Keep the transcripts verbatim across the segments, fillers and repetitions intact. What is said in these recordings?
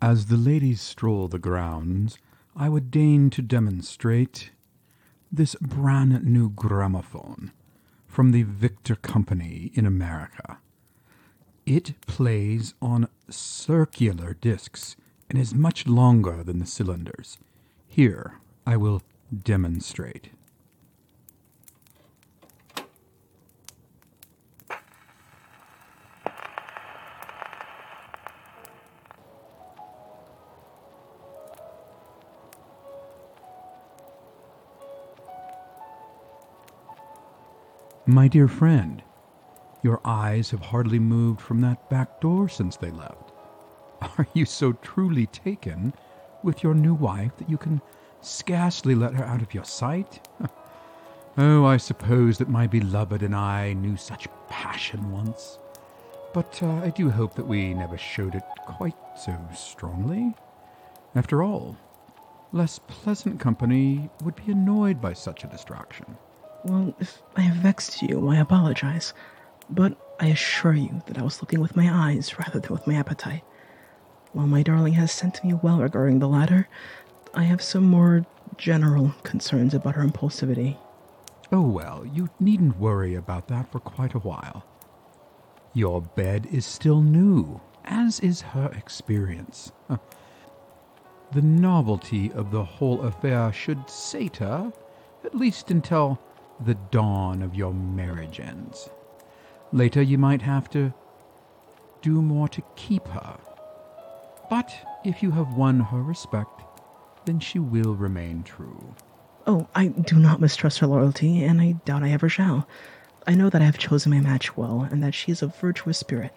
As the ladies stroll the grounds, I would deign to demonstrate this brand new gramophone from the Victor Company in America. It plays on circular discs and is much longer than the cylinders. Here, I will demonstrate. My dear friend, your eyes have hardly moved from that back door since they left. Are you so truly taken with your new wife that you can scarcely let her out of your sight? Oh, I suppose that my beloved and I knew such passion once, but uh, I do hope that we never showed it quite so strongly. After all, less pleasant company would be annoyed by such a distraction. Well, if I have vexed you, I apologize. But I assure you that I was looking with my eyes rather than with my appetite. While my darling has sent me well regarding the latter, I have some more general concerns about her impulsivity. Oh well, you needn't worry about that for quite a while. Your bed is still new, as is her experience. The novelty of the whole affair should sate her, at least until the dawn of your marriage ends. Later you might have to do more to keep her. But if you have won her respect, then she will remain true. Oh, I do not mistrust her loyalty, and I doubt I ever shall. I know that I have chosen my match well, and that she is a virtuous spirit.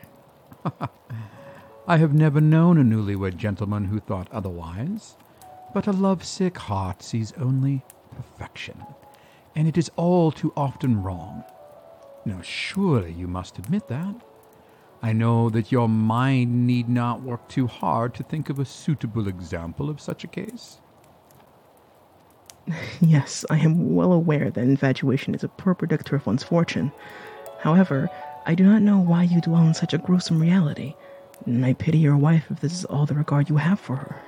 I have never known a newlywed gentleman who thought otherwise, but a lovesick heart sees only perfection, and it is all too often wrong. Now surely you must admit that. I know that your mind need not work too hard to think of a suitable example of such a case. Yes, I am well aware that infatuation is a poor predictor of one's fortune. However, I do not know why you dwell in such a gruesome reality, and I pity your wife if this is all the regard you have for her.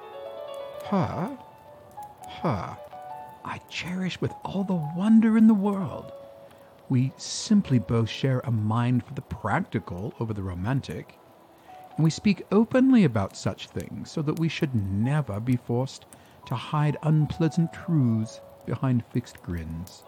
Her? Her? I cherish with all the wonder in the world. We simply both share a mind for the practical over the romantic, and we speak openly about such things so that we should never be forced to hide unpleasant truths behind fixed grins.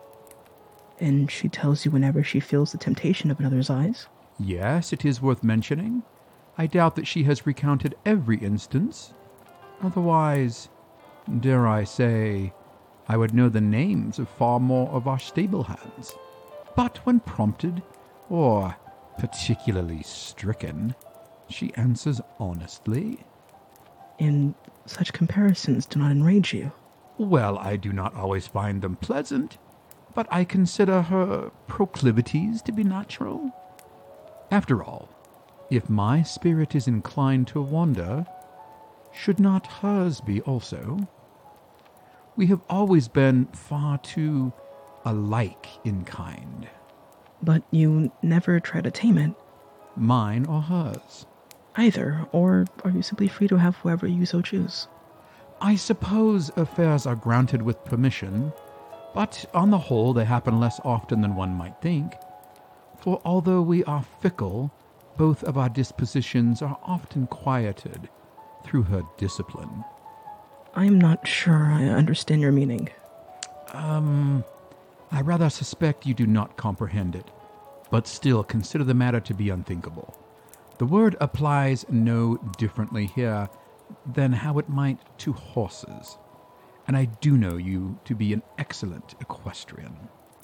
And she tells you whenever she feels the temptation of another's eyes? Yes, it is worth mentioning. I doubt that she has recounted every instance. Otherwise, dare I say, I would know the names of far more of our stable hands. But when prompted, or particularly stricken, she answers honestly. And such comparisons do not enrage you? Well, I do not always find them pleasant, but I consider her proclivities to be natural. After all, if my spirit is inclined to wander, should not hers be also? We have always been far too alike in kind. But you never try to tame it? Mine or hers? Either, or are you simply free to have whoever you so choose? I suppose affairs are granted with permission, but on the whole they happen less often than one might think. For although we are fickle, both of our dispositions are often quieted through her discipline. I am not sure I understand your meaning. Um, I rather suspect you do not comprehend it, but still consider the matter to be unthinkable. The word applies no differently here than how it might to horses, and I do know you to be an excellent equestrian.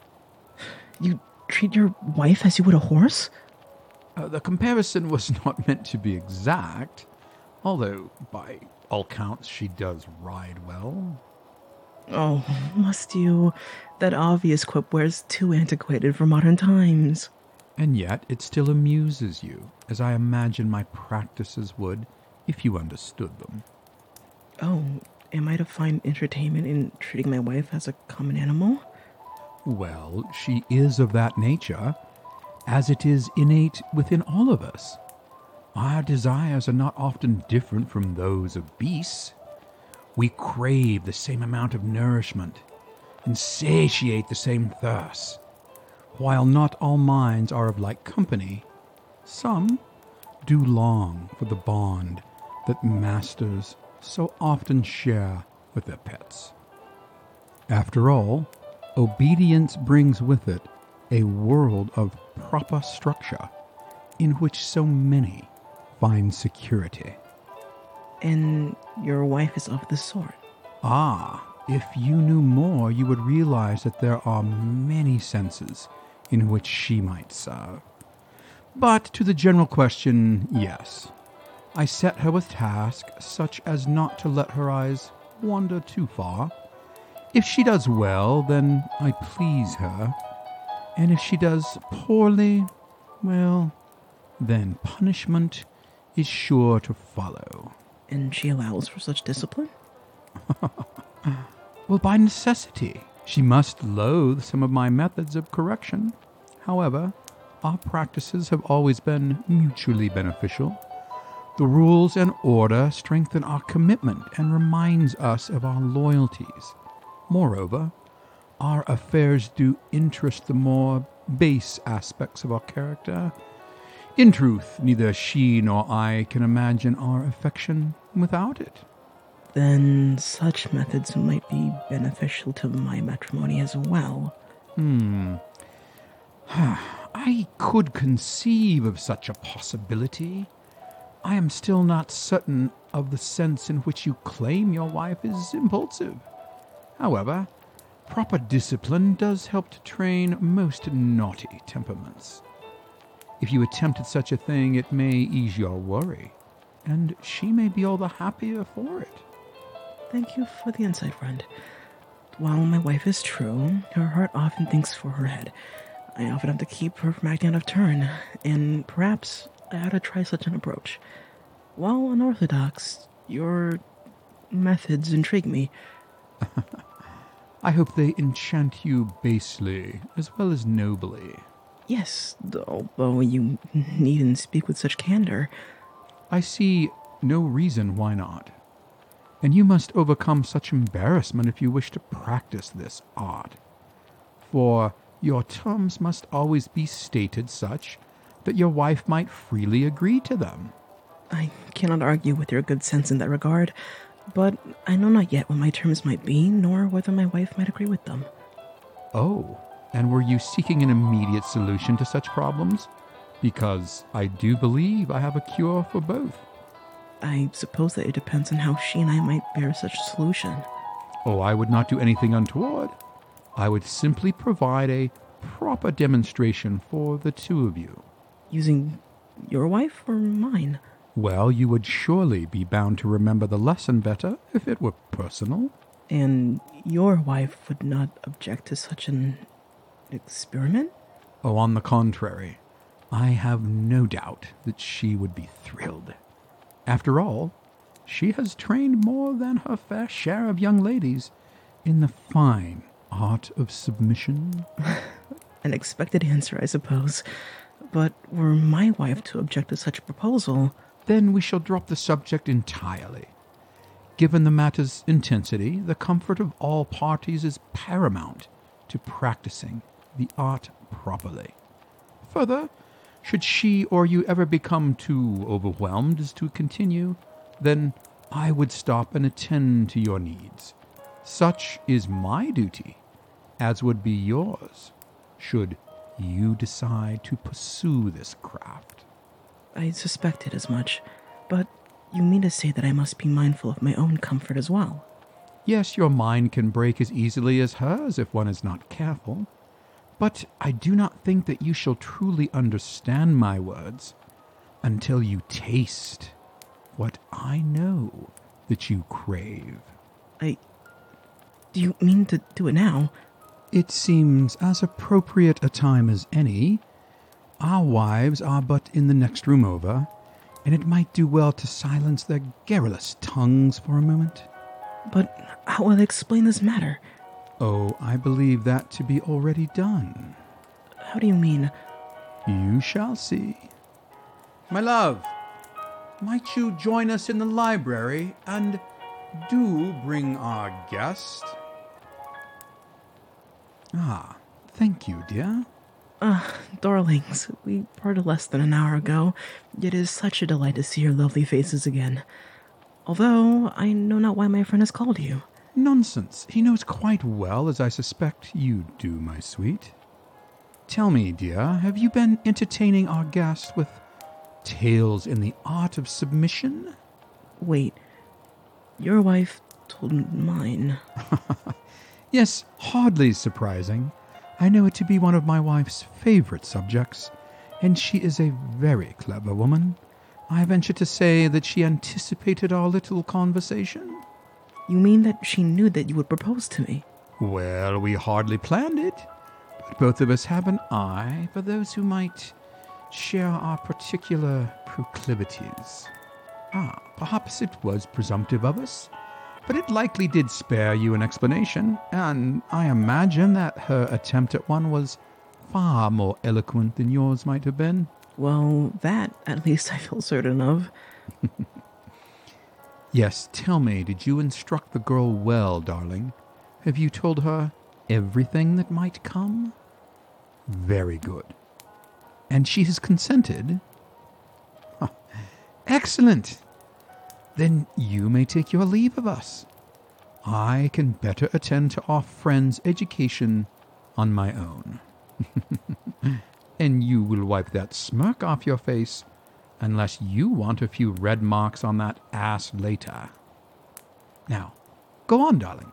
You treat your wife as you would a horse? Uh, the comparison was not meant to be exact, although by all counts she does ride well. Oh, must you? That obvious quip wears too antiquated for modern times. And yet it still amuses you, as I imagine my practices would if you understood them. Oh, am I to find entertainment in treating my wife as a common animal? Well, she is of that nature, as it is innate within all of us. Our desires are not often different from those of beasts. We crave the same amount of nourishment and satiate the same thirst. While not all minds are of like company, some do long for the bond that masters so often share with their pets. After all, obedience brings with it a world of proper structure in which so many find security. And your wife is of the sort. Ah, if you knew more, you would realize that there are many senses in which she might serve. But to the general question, yes. I set her with tasks such as not to let her eyes wander too far. If she does well, then I please her. And if she does poorly, well, then punishment is sure to follow. And she allows for such discipline? Well, by necessity. She must loathe some of my methods of correction. However, our practices have always been mutually beneficial. The rules and order strengthen our commitment and reminds us of our loyalties. Moreover, our affairs do interest the more base aspects of our character. In truth, neither she nor I can imagine our affection without it. Then such methods might be beneficial to my matrimony as well. Hmm. I could conceive of such a possibility. I am still not certain of the sense in which you claim your wife is impulsive. However, proper discipline does help to train most naughty temperaments. If you attempted such a thing, it may ease your worry, and she may be all the happier for it. Thank you for the insight, friend. While my wife is true, her heart often thinks for her head. I often have to keep her from acting out of turn, and perhaps I ought to try such an approach. While unorthodox, your methods intrigue me. I hope they enchant you basely as well as nobly. Yes, although you needn't speak with such candor. I see no reason why not. And you must overcome such embarrassment if you wish to practice this art. For your terms must always be stated such that your wife might freely agree to them. I cannot argue with your good sense in that regard, but I know not yet what my terms might be, nor whether my wife might agree with them. Oh, and were you seeking an immediate solution to such problems? Because I do believe I have a cure for both. I suppose that it depends on how she and I might bear such a solution. Oh, I would not do anything untoward. I would simply provide a proper demonstration for the two of you. Using your wife or mine? Well, you would surely be bound to remember the lesson better if it were personal. And your wife would not object to such an experiment? Oh, on the contrary, I have no doubt that she would be thrilled. After all, she has trained more than her fair share of young ladies in the fine art of submission. An expected answer, I suppose. But were my wife to object to such a proposal... Then we shall drop the subject entirely. Given the matter's intensity, the comfort of all parties is paramount to practicing the art properly. Further, should she or you ever become too overwhelmed as to continue, then I would stop and attend to your needs. Such is my duty, as would be yours, should you decide to pursue this craft. I suspected as much, but you mean to say that I must be mindful of my own comfort as well? Yes, your mind can break as easily as hers if one is not careful. But I do not think that you shall truly understand my words until you taste what I know that you crave. I... Do you mean to do it now? It seems as appropriate a time as any. Our wives are but in the next room over, and it might do well to silence their garrulous tongues for a moment. But how will I explain this matter? Oh, I believe that to be already done. How do you mean? You shall see. My love, might you join us in the library, and do bring our guest? Ah, thank you, dear. Ah, darlings, we parted less than an hour ago, yet it is such a delight to see your lovely faces again. Although, I know not why my friend has called you. Nonsense. He knows quite well, as I suspect you do, my sweet. Tell me, dear, have you been entertaining our guest with tales in the art of submission? Wait, your wife told mine. Yes, hardly surprising. I know it to be one of my wife's favorite subjects, and she is a very clever woman. I venture to say that she anticipated our little conversation. You mean that she knew that you would propose to me? Well, we hardly planned it, but both of us have an eye for those who might share our particular proclivities. Ah, perhaps it was presumptive of us, but it likely did spare you an explanation, and I imagine that her attempt at one was far more eloquent than yours might have been. Well, that, at least, I feel certain of. Yes, tell me, did you instruct the girl well, darling? Have you told her everything that might come? Very good. And she has consented? Huh. Excellent! Then you may take your leave of us. I can better attend to our friend's education on my own. And you will wipe that smirk off your face, unless you want a few red marks on that ass later. Now, go on, darling.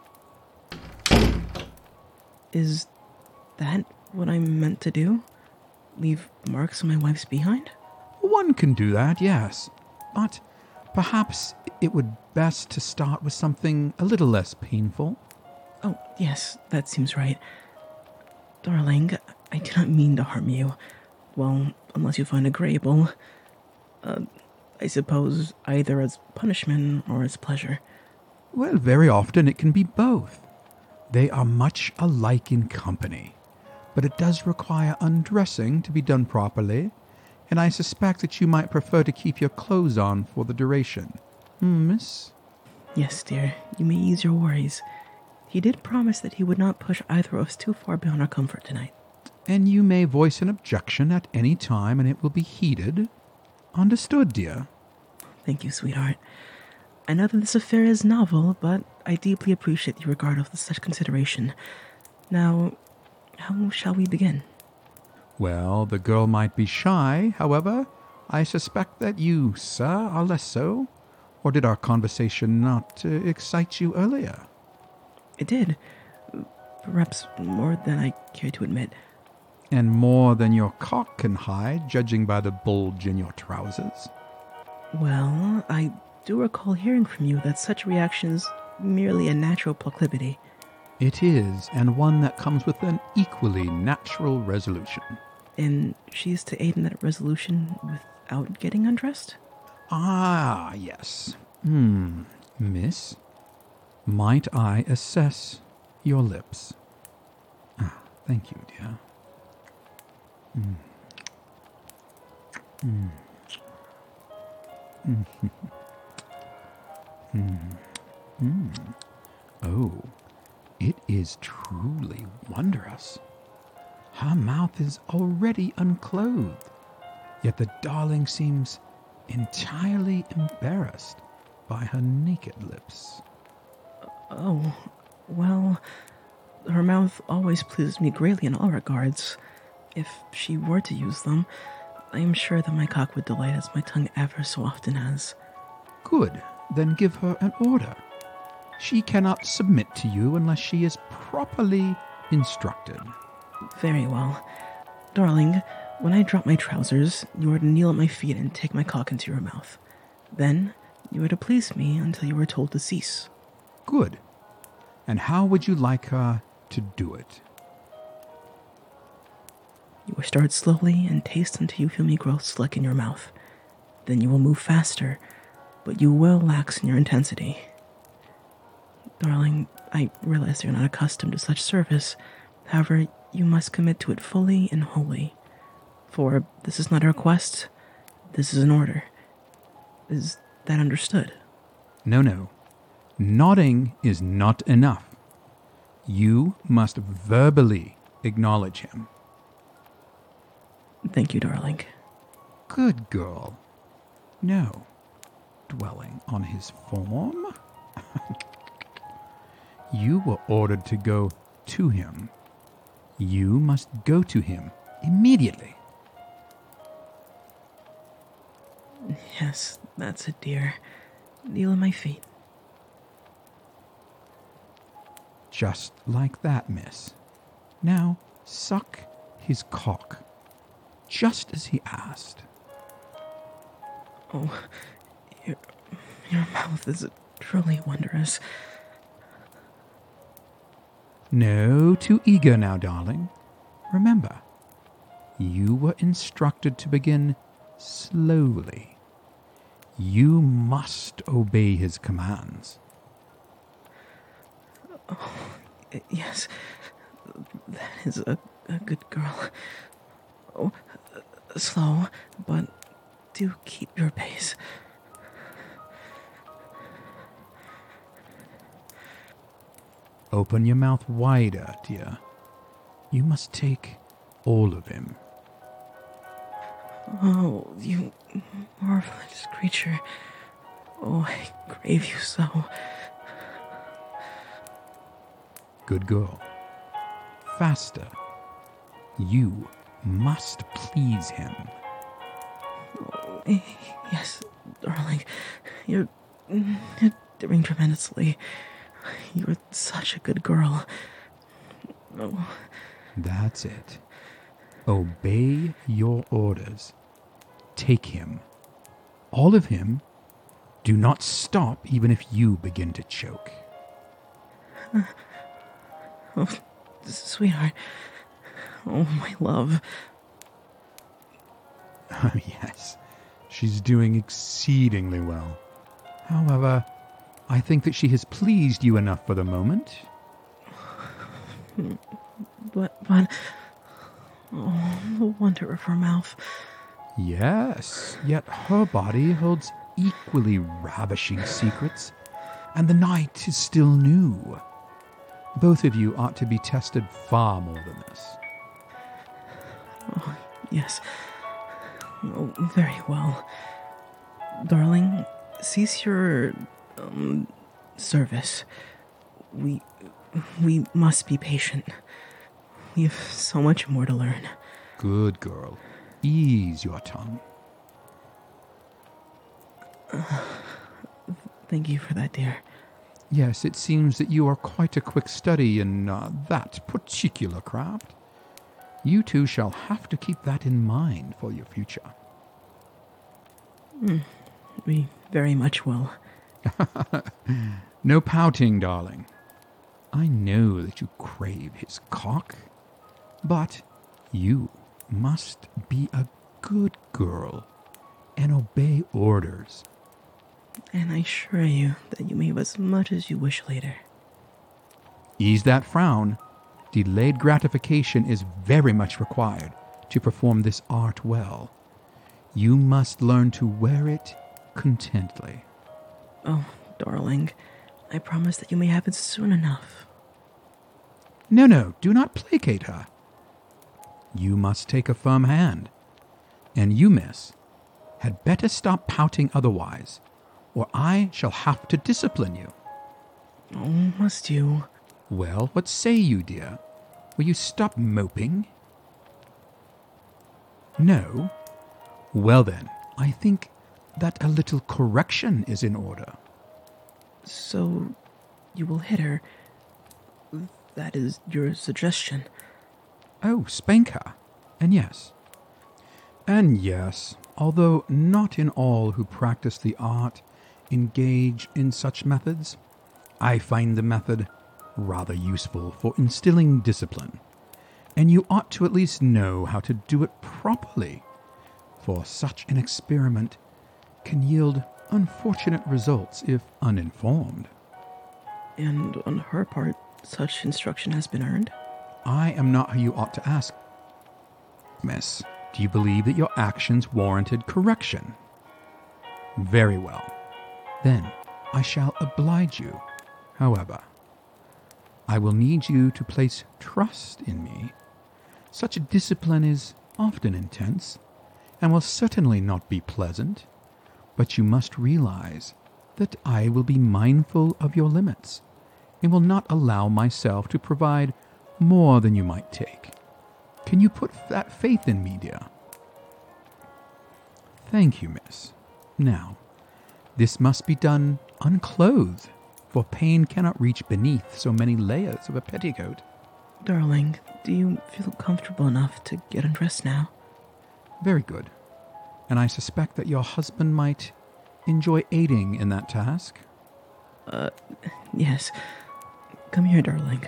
Is that what I'm meant to do? Leave marks on my wife's behind? One can do that, yes. But perhaps it would best to start with something a little less painful. Oh, yes, that seems right. Darling, I do not mean to harm you. Well, unless you find agreeable. Uh, I suppose either as punishment or as pleasure. Well, very often it can be both. They are much alike in company, but it does require undressing to be done properly, and I suspect that you might prefer to keep your clothes on for the duration. Hmm, miss? Yes, dear, you may ease your worries. He did promise that he would not push either of us too far beyond our comfort tonight. And you may voice an objection at any time, and it will be heeded. Understood, dear? Thank you, sweetheart. I know that this affair is novel, but I deeply appreciate the regard of such consideration. Now, how shall we begin? Well, the girl might be shy, however. I suspect that you, sir, are less so. Or did our conversation not uh, excite you earlier? It did. Perhaps more than I care to admit. And more than your cock can hide, judging by the bulge in your trousers. Well, I do recall hearing from you that such reactions merely a natural proclivity. It is, and one that comes with an equally natural resolution. And she is to aid in that resolution without getting undressed? Ah, yes. Hmm, miss, might I assess your lips? Ah, thank you, dear. Mm. Mm. Mm. Mm. Mm. Oh, it is truly wondrous. Her mouth is already unclothed, yet the darling seems entirely embarrassed by her naked lips. Oh, well, her mouth always pleases me greatly in all regards. If she were to use them, I am sure that my cock would delight as my tongue ever so often has. Good, then give her an order. She cannot submit to you unless she is properly instructed. Very well. Darling, when I drop my trousers, you are to kneel at my feet and take my cock into your mouth. Then, you are to please me until you are told to cease. Good. And how would you like her to do it? You will start slowly and taste until you feel me grow slick in your mouth. Then you will move faster, but you will lax in your intensity. Darling, I realize you're not accustomed to such service. However, you must commit to it fully and wholly. For this is not a request, this is an order. Is that understood? No, no. Nodding is not enough. You must verbally acknowledge him. Thank you, darling. Good girl. No. Dwelling on his form? You were ordered to go to him. You must go to him immediately. Yes, that's it, dear. Kneel at my feet. Just like that, miss. Now suck his cock, just as he asked. Oh, your, your mouth is truly wondrous. No, too eager now, darling. Remember, you were instructed to begin slowly. You must obey his commands. Oh, yes, that is a, a good girl. Oh, slow, but do keep your pace. Open your mouth wider, dear. You must take all of him. Oh, you marvelous creature. Oh, I crave you so. Good girl. Faster. You must please him. Oh, yes, darling. You're, you're doing tremendously. You're such a good girl. Oh. That's it. Obey your orders. Take him. All of him. Do not stop even if you begin to choke. Uh, oh, sweetheart. Oh, my love. Oh, yes. She's doing exceedingly well. However, I think that she has pleased you enough for the moment. But, but, oh, the wonder of her mouth. Yes, yet her body holds equally ravishing secrets, and the night is still new. Both of you ought to be tested far more than this. Oh, yes. Oh, very well. Darling, cease your, um, service. We, we must be patient. We have so much more to learn. Good girl. Ease your tongue. Uh, thank you for that, dear. Yes, it seems that you are quite a quick study in uh, that particular craft. You two shall have to keep that in mind for your future. Mm, we very much will. No pouting, darling. I know that you crave his cock, but you must be a good girl and obey orders. And I assure you that you may have as much as you wish later. Ease that frown. Delayed gratification is very much required to perform this art well. You must learn to wear it contently. Oh, darling, I promise that you may have it soon enough. No, no, do not placate her. You must take a firm hand. And you, miss, had better stop pouting otherwise, or I shall have to discipline you. Oh, must you? Well, what say you, dear? Will you stop moping? No? Well then, I think that a little correction is in order. So, you will hit her? That is your suggestion. Oh, spank her. And yes. And yes, although not in all who practice the art engage in such methods, I find the method rather useful for instilling discipline, and you ought to at least know how to do it properly, for such an experiment can yield unfortunate results if uninformed. And on her part, such instruction has been earned? I am not who you ought to ask, miss. Do you believe that your actions warranted correction? Very well. Then I shall oblige you. However, I will need you to place trust in me. Such a discipline is often intense, and will certainly not be pleasant, but you must realize that I will be mindful of your limits, and will not allow myself to provide more than you might take. Can you put that faith in me, dear? Thank you, miss. Now, this must be done unclothed, for pain cannot reach beneath so many layers of a petticoat. Darling, do you feel comfortable enough to get undressed now? Very good. And I suspect that your husband might enjoy aiding in that task? Uh, yes. Come here, darling.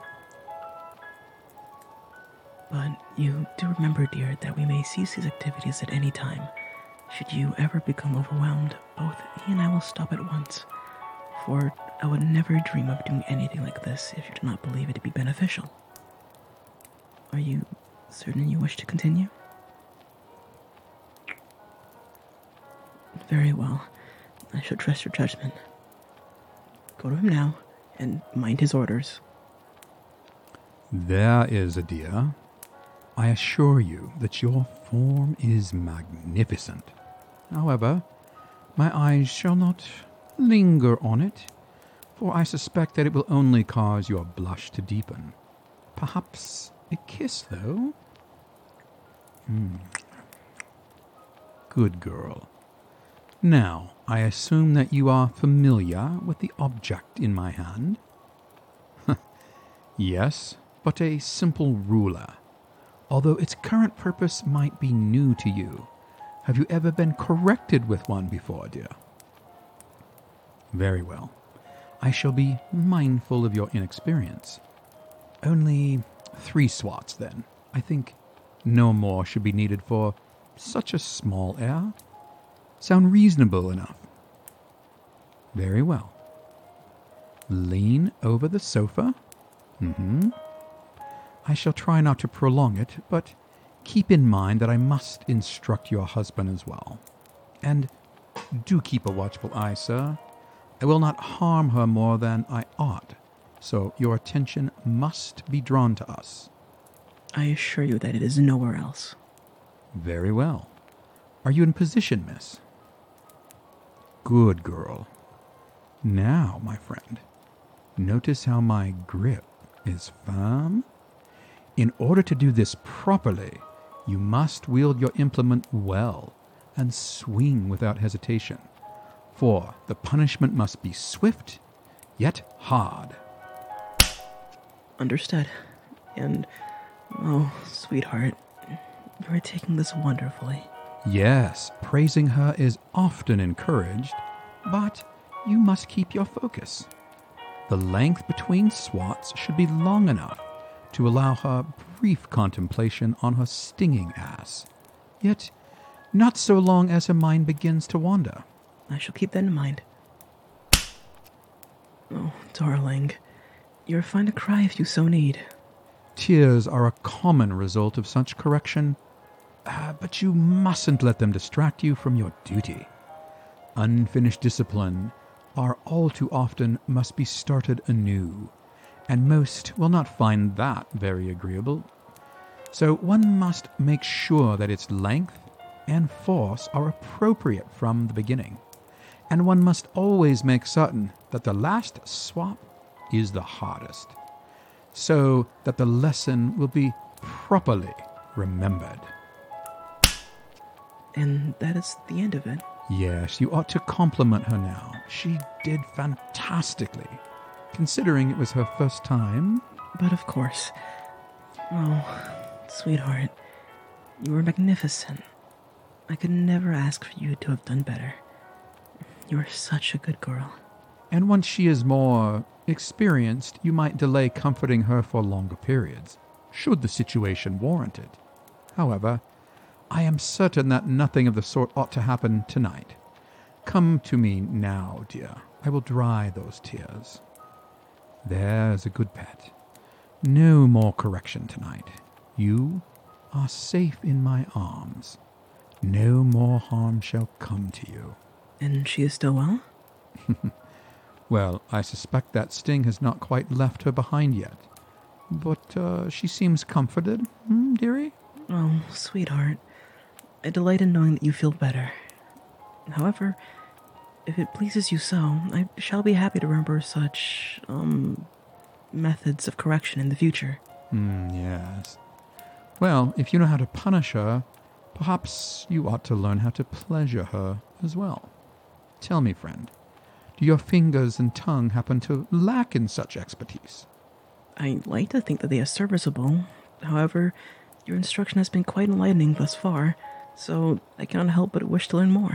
But you do remember, dear, that we may cease these activities at any time. Should you ever become overwhelmed, both he and I will stop at once. For I would never dream of doing anything like this if you do not believe it to be beneficial. Are you certain you wish to continue? Very well. I shall trust your judgment. Go to him now, and mind his orders. There is a dear. I assure you that your form is magnificent. However, my eyes shall not linger on it, for I suspect that it will only cause your blush to deepen. Perhaps a kiss, though? Hmm. Good girl. Now, I assume that you are familiar with the object in my hand? Yes, but a simple ruler. Although its current purpose might be new to you. Have you ever been corrected with one before, dear? Very well. I shall be mindful of your inexperience. Only three swats, then. I think no more should be needed for such a small error. Sound reasonable enough? Very well. Lean over the sofa. Mm-hmm. I shall try not to prolong it, but keep in mind that I must instruct your husband as well. And do keep a watchful eye, sir. I will not harm her more than I ought, so your attention must be drawn to us. I assure you that it is nowhere else. Very well. Are you in position, miss? Good girl. Now, my friend, notice how my grip is firm? In order to do this properly, you must wield your implement well and swing without hesitation, for the punishment must be swift, yet hard. Understood. And, oh, sweetheart, you are taking this wonderfully. Yes, praising her is often encouraged, but you must keep your focus. The length between swats should be long enough to allow her brief contemplation on her stinging ass, yet not so long as her mind begins to wander. I shall keep that in mind. Oh, darling, you're fine to cry if you so need. Tears are a common result of such correction, uh, but you mustn't let them distract you from your duty. Unfinished discipline are all too often must be started anew, and most will not find that very agreeable. So one must make sure that its length and force are appropriate from the beginning, and one must always make certain that the last swap is the hardest, so that the lesson will be properly remembered. And that is the end of it. Yes, you ought to compliment her now. She did fantastically, considering it was her first time. But of course. Oh, sweetheart, you were magnificent. I could never ask for you to have done better. You are such a good girl. And once she is more experienced, you might delay comforting her for longer periods, should the situation warrant it. However, I am certain that nothing of the sort ought to happen tonight. Come to me now, dear. I will dry those tears. There's a good pet. No more correction tonight. You are safe in my arms. No more harm shall come to you. And she is still well? Well, I suspect that sting has not quite left her behind yet. But uh, she seems comforted, hmm, dearie? Oh, sweetheart. I delight in knowing that you feel better. However, if it pleases you so, I shall be happy to remember such, um, methods of correction in the future. Hmm, yes. Well, if you know how to punish her, perhaps you ought to learn how to pleasure her as well. Tell me, friend, do your fingers and tongue happen to lack in such expertise? I like to think that they are serviceable. However, your instruction has been quite enlightening thus far, so I cannot help but wish to learn more.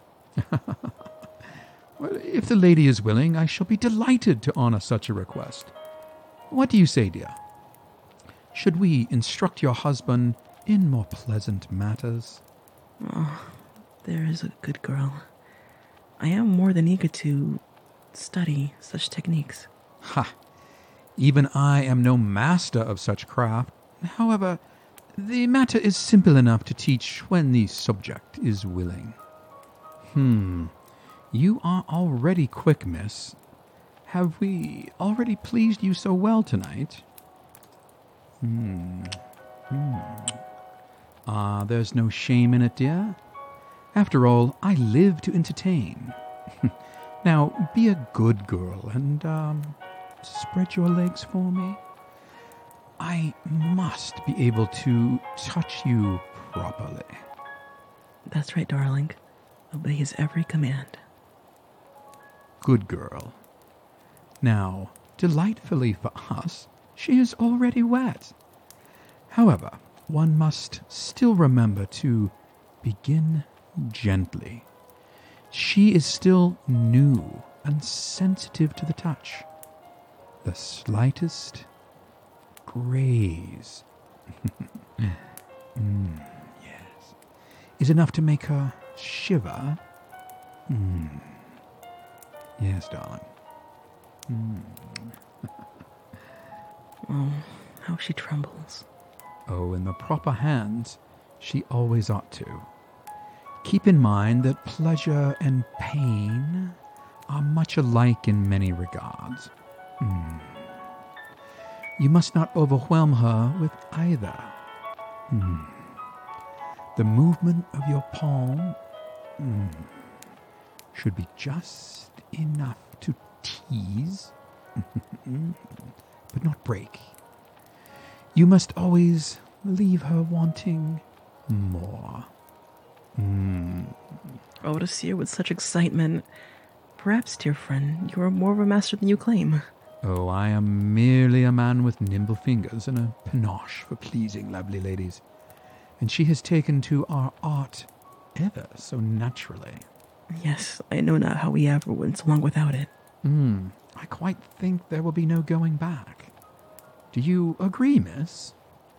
Well, if the lady is willing, I shall be delighted to honor such a request. What do you say, dear? Should we instruct your husband in more pleasant matters? Oh, there is a good girl. I am more than eager to study such techniques. Ha! Even I am no master of such craft. However, the matter is simple enough to teach when the subject is willing. Hmm. You are already quick, miss. Have we already pleased you so well tonight? Hmm. Hmm. Ah, there's no shame in it, dear. After all, I live to entertain. Now, be a good girl and, um, spread your legs for me. I must be able to touch you properly. That's right, darling. Obey his every command. Good girl. Now, delightfully for us, she is already wet. However, one must still remember to begin gently. She is still new and sensitive to the touch. The slightest graze mm, yes, is enough to make her shiver. Mm. Yes, darling. Mm. Oh, how she trembles. Oh, in the proper hands, she always ought to. Keep in mind that pleasure and pain are much alike in many regards. Mm. You must not overwhelm her with either. Mm. The movement of your palm mm, should be just enough to tease, but not break. You must always leave her wanting more. Mm. Oh, to see her with such excitement. Perhaps, dear friend, you are more of a master than you claim. Oh, I am merely a man with nimble fingers and a panache for pleasing lovely ladies. And she has taken to our art ever so naturally. Yes, I know not how we ever went so long without it. Hmm, I quite think there will be no going back. Do you agree, miss?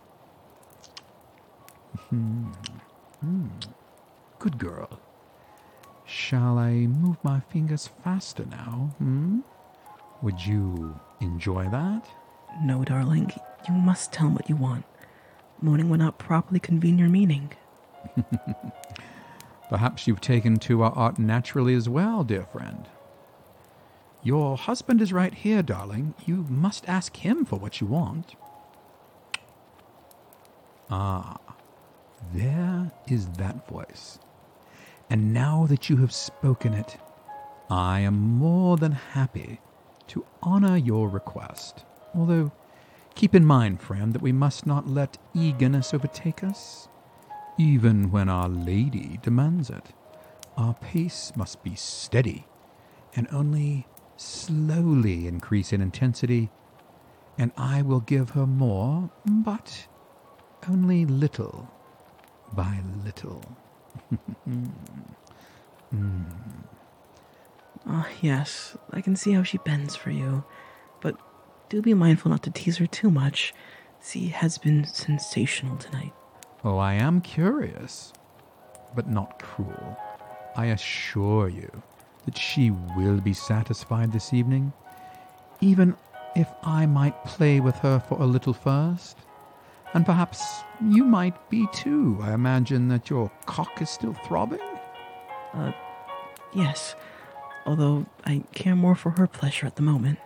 Hmm. Hmm. Good girl. Shall I move my fingers faster now? Hmm? Would you enjoy that? No, darling, you must tell him what you want. Moaning will not properly convene your meaning. Perhaps you've taken to our art naturally as well, dear friend. Your husband is right here, darling. You must ask him for what you want. Ah, there is that voice. And now that you have spoken it, I am more than happy to honor your request. Although, keep in mind, friend, that we must not let eagerness overtake us. Even when our lady demands it, our pace must be steady and only slowly increase in intensity, and I will give her more, but only little by little. mm. Ah, yes, I can see how she bends for you, but do be mindful not to tease her too much. She has been sensational tonight. Oh, I am curious, but not cruel. I assure you that she will be satisfied this evening, even if I might play with her for a little first. And perhaps you might be too. I imagine that your cock is still throbbing? Uh, yes, although I care more for her pleasure at the moment.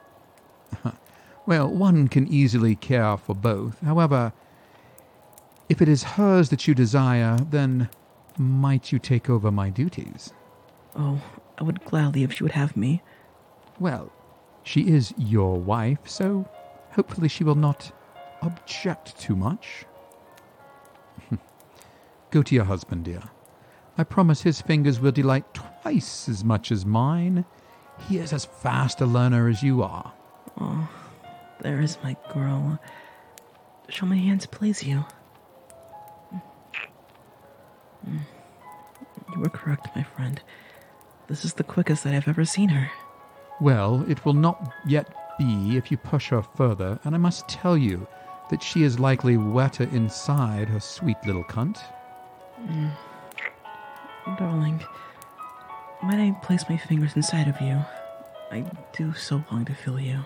Well, one can easily care for both. However, if it is hers that you desire, then might you take over my duties? Oh, I would gladly if she would have me. Well, she is your wife, so hopefully she will not object too much. Go to your husband, dear. I promise his fingers will delight twice as much as mine. He is as fast a learner as you are. Oh, there is my girl. Shall my hands please you? You were correct, my friend. This is the quickest that I've ever seen her. Well, it will not yet be if you push her further, and I must tell you that she is likely wetter inside, her sweet little cunt. Mm. Darling, might I place my fingers inside of you? I do so long to feel you.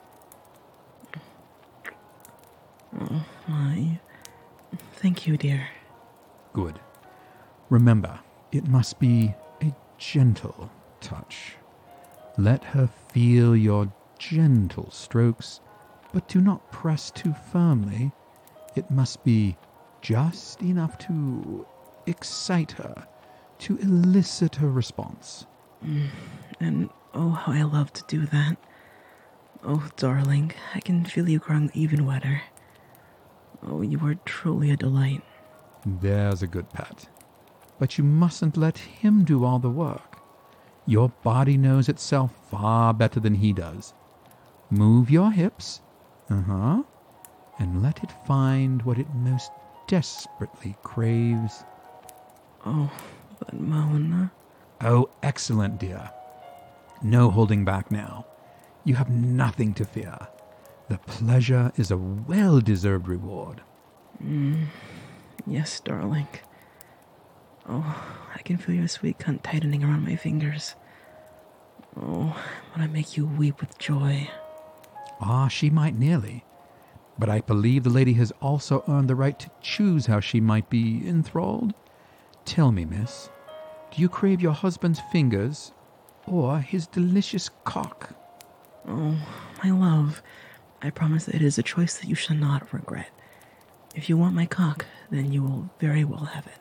Oh, my. Thank you, dear. Good. Remember, it must be a gentle touch. Let her feel your gentle strokes, but do not press too firmly. It must be just enough to excite her, to elicit her response. Mm, and oh, how I love to do that. Oh, darling, I can feel you growing even wetter. Oh, you are truly a delight. There's a good pet. But you mustn't let him do all the work. Your body knows itself far better than he does. Move your hips, uh-huh, and let it find what it most desperately craves. Oh, but Mona... Oh, excellent, dear. No holding back now. You have nothing to fear. The pleasure is a well-deserved reward. Mm, yes, darling. Oh, I can feel your sweet cunt tightening around my fingers. Oh, when I make you weep with joy. Ah, she might nearly. But I believe the lady has also earned the right to choose how she might be enthralled. Tell me, miss, do you crave your husband's fingers or his delicious cock? Oh, my love, I promise that it is a choice that you shall not regret. If you want my cock, then you will very well have it.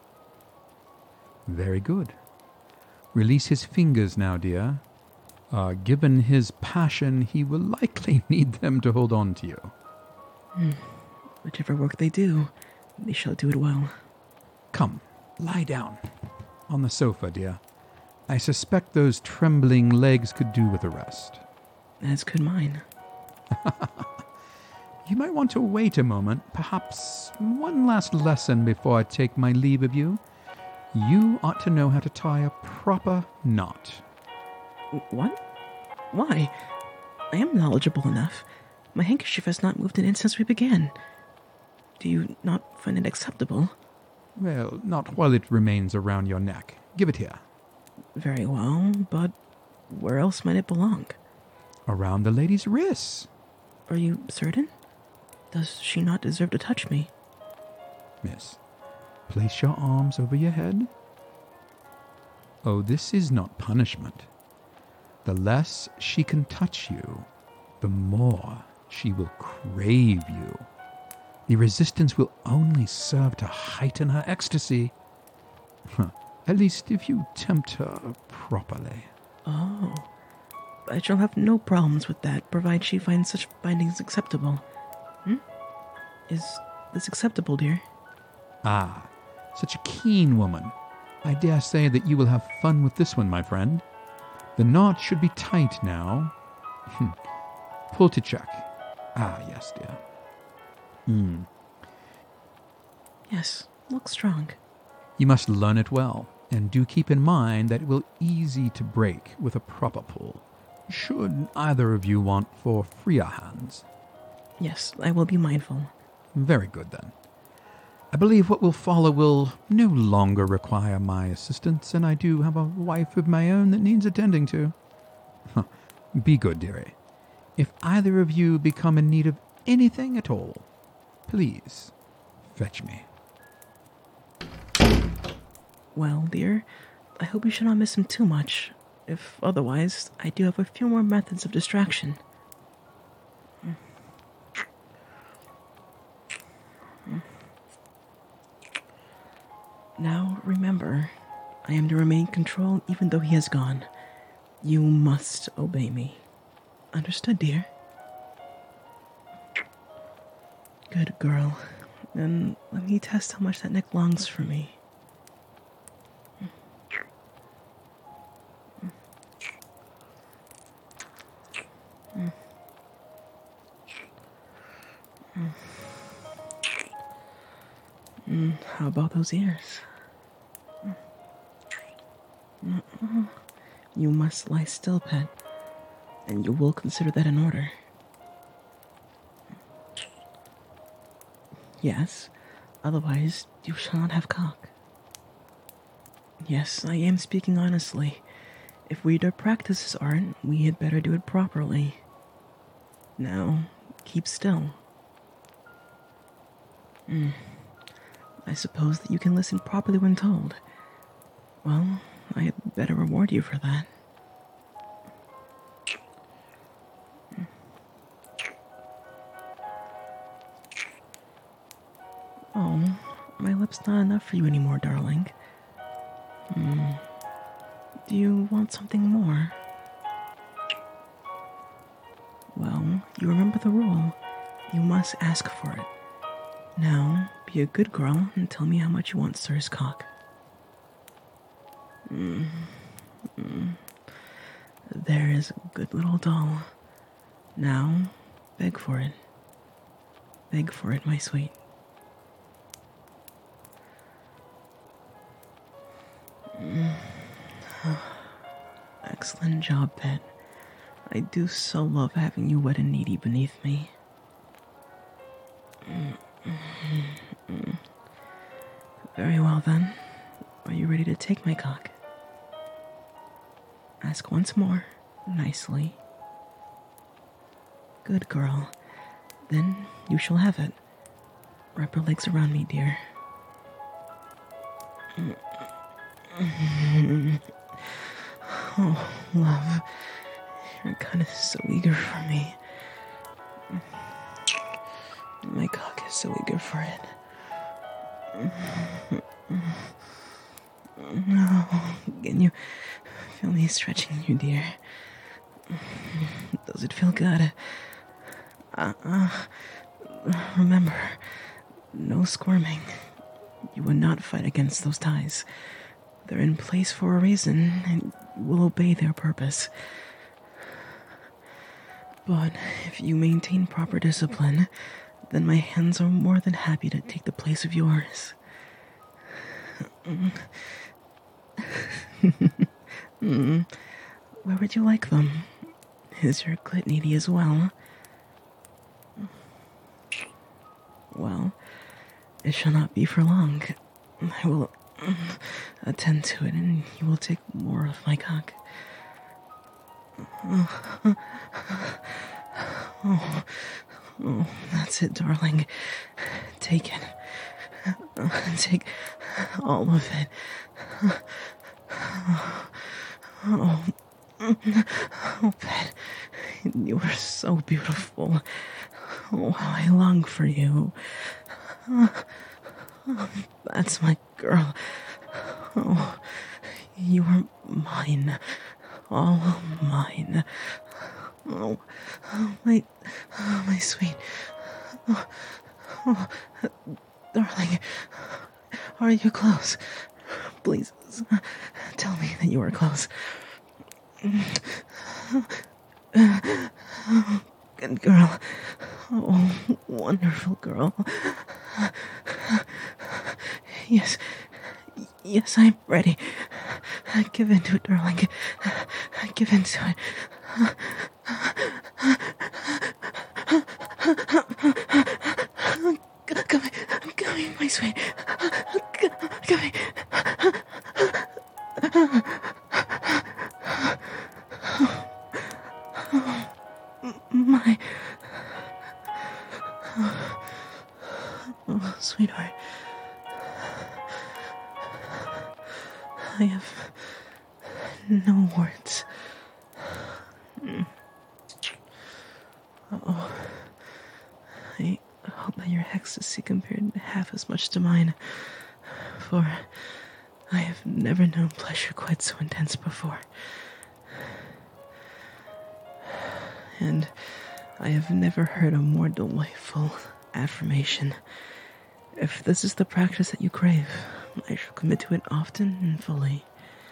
Very good. Release his fingers now, dear. Uh, given his passion, he will likely need them to hold on to you. Hmm. Whichever work they do, they shall do it well. Come, lie down. On the sofa, dear. I suspect those trembling legs could do with a rest. As could mine. You might want to wait a moment, perhaps one last lesson before I take my leave of you. You ought to know how to tie a proper knot. What? Why? I am knowledgeable enough. My handkerchief has not moved an inch since we began. Do you not find it acceptable? Well, not while it remains around your neck. Give it here. Very well, but where else might it belong? Around the lady's wrists. Are you certain? Does she not deserve to touch me? Miss, place your arms over your head. Oh, this is not punishment. The less she can touch you, the more she will crave you. The resistance will only serve to heighten her ecstasy. At least if you tempt her properly. Oh, I shall have no problems with that, provided she finds such bindings acceptable. Hmm? Is this acceptable, dear? Ah, such a keen woman. I dare say that you will have fun with this one, my friend. The knot should be tight now. Pull to check. Ah, yes, dear. Hmm. Yes, looks strong. You must learn it well, and do keep in mind that it will easy to break with a proper pull, should either of you want for freer hands. Yes, I will be mindful. Very good, then. I believe what will follow will no longer require my assistance, and I do have a wife of my own that needs attending to. Be good, dearie. If either of you become in need of anything at all, please fetch me. Well, dear, I hope you should not miss him too much. If otherwise, I do have a few more methods of distraction. Now, remember, I am to remain in control even though he has gone. You must obey me. Understood, dear? Good girl. Then let me test how much that neck longs for me. Mm, how about those ears? Mm-mm. You must lie still, pet, and you will consider that in order. Yes, otherwise you shall not have cock. Yes, I am speaking honestly. If we to practice this art, we had better do it properly. Now, keep still. Mm. I suppose that you can listen properly when told. Well, I had better reward you for that. Oh, my lip's not enough for you anymore, darling. Hmm. Do you want something more? Well, you remember the rule. You must ask for it. Now, be a good girl and tell me how much you want Sir's cock. Mm. Mm. There is a good little doll. Now, beg for it. Beg for it, my sweet. Mm. Excellent job, pet. I do so love having you wet and needy beneath me. Mm. Mm. Very well, then. Are you ready to take my cock? Ask once more, nicely. Good girl. Then you shall have it. Wrap your legs around me, dear. Oh, love. You're kind of so eager for me. My cock is so eager for it. No, can you feel me stretching you, dear? Does it feel good? Uh, uh, remember, no squirming. You will not fight against those ties. They're in place for a reason, and you will obey their purpose. But if you maintain proper discipline, then my hands are more than happy to take the place of yours. mm. Where would you like them? Is your clit needy as well? Well, it shall not be for long. I will attend to it, and you will take more of my cock. Oh, oh, oh, that's it, darling. Take it. Take all of it. Oh, oh, pet, you are so beautiful. Oh, how I long for you. Oh, that's my girl. Oh, you are mine. All mine. Oh, oh my, oh, my sweet. Oh, oh, darling, are you close? Please, tell me that you are close. Good girl. Oh, wonderful girl. Yes, yes, I'm ready. Give in to it, darling. Give in to it. I'm coming, I'm coming, my sweet. I'm coming. My... Oh, sweetheart. I have no words. Oh, I hope that your ecstasy compared half as much to mine, for I have never known pleasure quite so intense before. And I have never heard a more delightful affirmation. If this is the practice that you crave, I shall commit to it often and fully.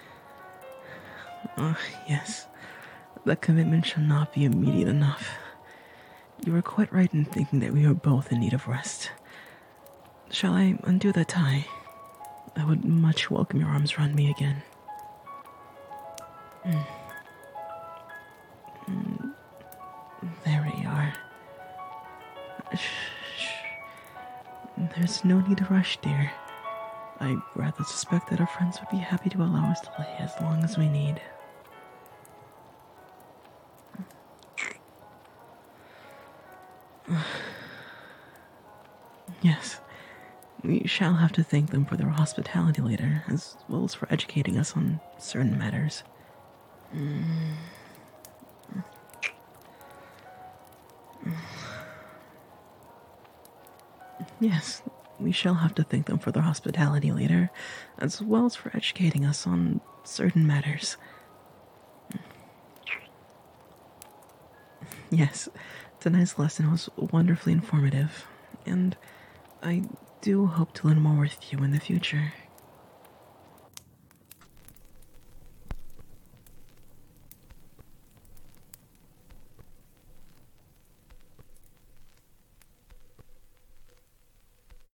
Oh, yes, that commitment shall not be immediate enough. You are quite right in thinking that we are both in need of rest. Shall I undo the tie? I would much welcome your arms around me again. Mm. Mm. There we are. Shh, shh. There's no need to rush, dear. I rather suspect that our friends would be happy to allow us to lay as long as we need. Yes, we shall have to thank them for their hospitality later, as well as for educating us on certain matters. Mm. Yes, we shall have to thank them for their hospitality later, as well as for educating us on certain matters. Yes, tonight's lesson was wonderfully informative, and I do hope to learn more with you in the future.